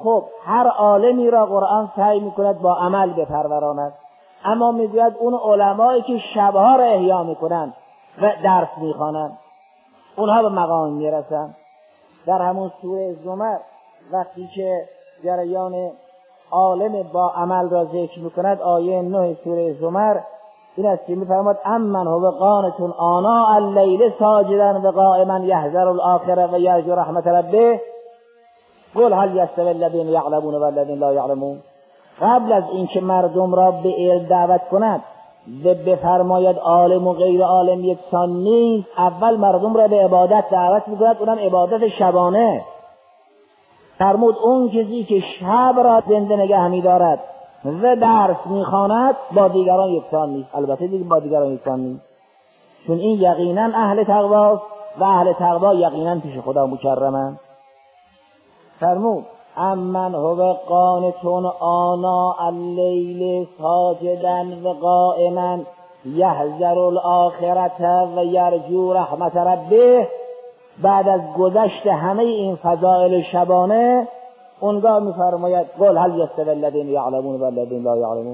خب هر عالمی را قرآن سعی میکند با عمل بپروراند، اما میگوید اون علمایی که شبها را احیا میکنند و درس میخوانند اونها به مقام میرسند. در همون سوره زمر وقتی که جریان عالم با عمل را ذکر میکند، آیه 9 سوره زمر این است که میفرماد امن هو قانت آناء اللیل ساجدا و قائما یحذر الاخره و یرجو رحمت ربه قل هل یستوی الذین یعلمون و الذین لا یعلمون. قبل از اینکه مردم را به علم دعوت کند و بفرماید عالم و غیر عالم یکسان نیست، اول مردم را به عبادت دعوت میکند، اونم عبادت شبانه. فرمود اون کسی که شب را زنده نگه می‌دارد و درس می‌خواند با دیگران یکسان نیست. البته دیگه با دیگران یکسان نیست، چون این یقینا اهل تقواست و اهل تقوا یقینا پیش خدا مکرمند. فرمود امن هو قانت آناء اللیل ساجدا و قائما یحذر الاخرة و یرجو رحمت ربه. بعد از گذشت همه این فضائل شبانه اونگاه میفرماید قل هل یستوی الذین یعلمون و الذین لا یعلمون.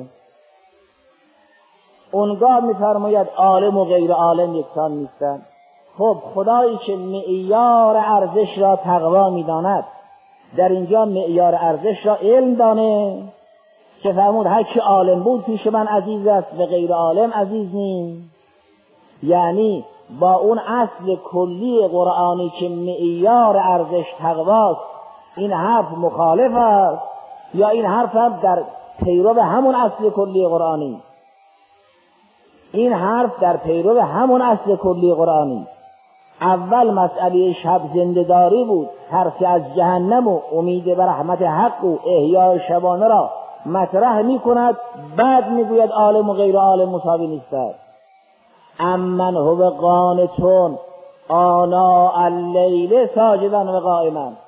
اونگاه میفرماید عالم و غیر عالم یکسان نیستند. خب خدایی که معیار ارزش را تقوا میداند، در اینجا معیار ارزش را علم دانه که فرمود هر کی عالم بود پیش من عزیز است و غیر عالم عزیز نیست. یعنی با اون اصل کلی قرآنی که معیار ارزش تقواست این حرف مخالف است، یا این حرف هم در پیرو همون اصل کلی قرآنی؟ این حرف در پیرو همون اصل کلی قرآنی. اول مسئله شب زنده‌داری بود، ترس از جهنم و امید به رحمت حق و احیای شبانه را مطرح می کند، بعد می گوید عالم و غیر عالم مساوی نیستند. امن هو قانتون آناء اللیل ساجدا و قائما.